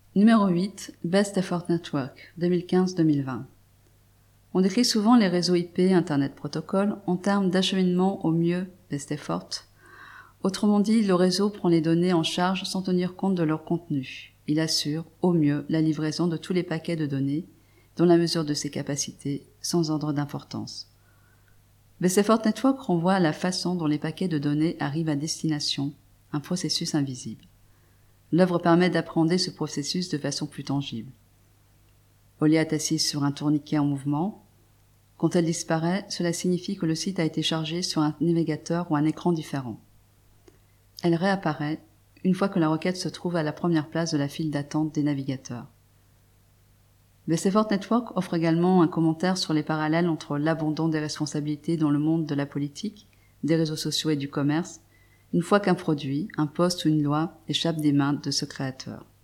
Numéro 8, Best Effort Network, 2015-2020. On décrit souvent les réseaux IP Internet Protocol en termes d'acheminement au mieux Best Effort. Autrement dit, le réseau prend les données en charge sans tenir compte de leur contenu. Il assure, au mieux, la livraison de tous les paquets de données, dans la mesure de ses capacités, sans ordre d'importance. Best Effort Network renvoie à la façon dont les paquets de données arrivent à destination, un processus invisible. L'œuvre permet d'appréhender ce processus de façon plus tangible. Olia est assise sur un tourniquet en mouvement. Quand elle disparaît, cela signifie que le site a été chargé sur un navigateur ou un écran différent. Elle réapparaît une fois que la requête se trouve à la première place de la file d'attente des navigateurs. Best Effort Network offre également un commentaire sur les parallèles entre l'abandon des responsabilités dans le monde de la politique, des réseaux sociaux et du commerce, une fois qu'un produit, un poste ou une loi échappe des mains de ce créateur.